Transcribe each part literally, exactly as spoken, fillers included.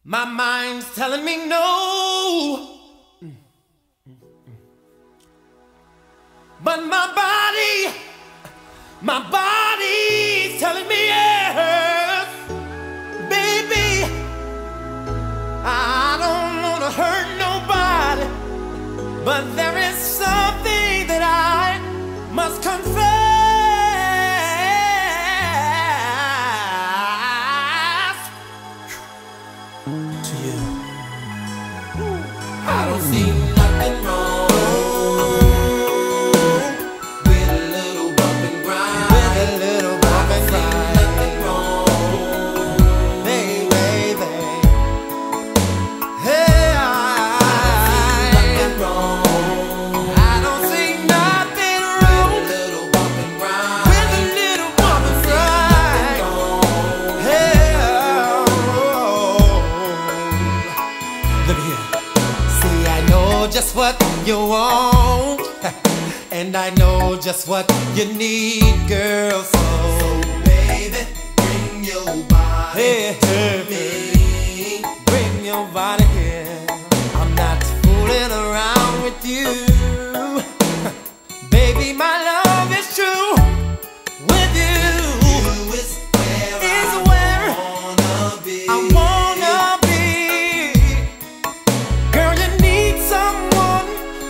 My mind's telling me no, but my body, my body's telling me yes. Baby, I don't wanna hurt nobody, but there is something that I must confess to you. I don't see nothing wrong with a little bump and grind. With a little bump and grind. Nothing wrong, baby, baby. Hey, I don't see nothing wrong. I don't see nothing wrong with a little bump and grind. With a little bump and grind. Hey, oh. Look here. See, I know just what you want, and I know just what you need, girl. So, baby, bring your body hey, to me. Bring your body here. I'm not fooling around with you. Baby, my love is true with you. You is where, is I, where wanna be. I wanna be. Girl, you need someone,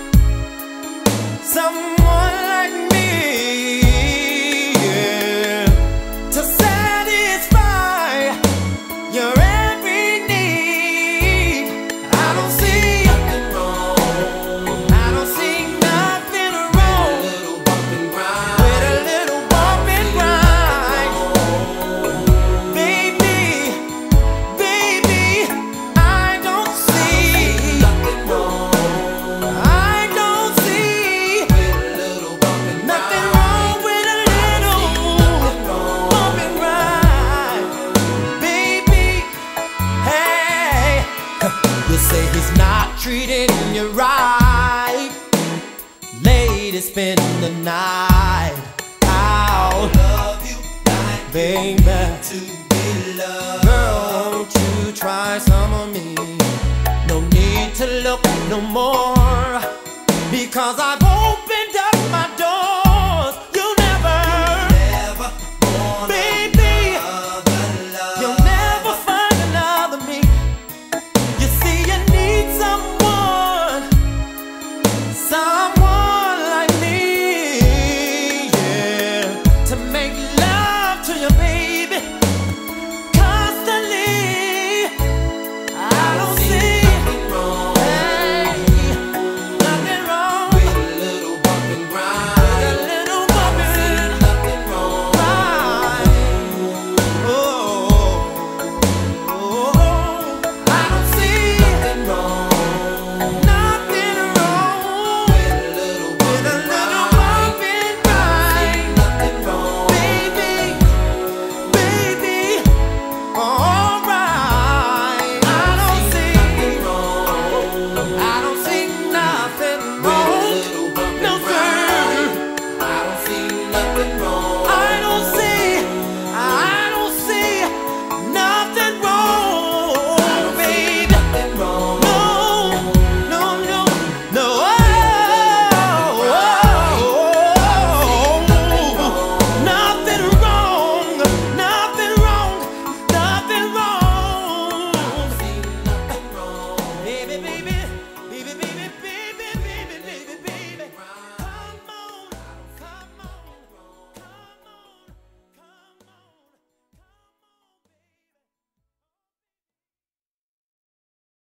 someone like me, yeah, to satisfy your every need. I don't see nothing wrong. I don't see nothing wrong with a little bump and grind. With a little bump and grind. Baby, baby, I don't see nothing wrong. I don't see nothing wrong with a little bump and grind. Baby, hey, you say he's not treating you right. Lady, spend the night out. Love you like baby, to be loved. Girl, won't you try some of me? No need to look no more, because I've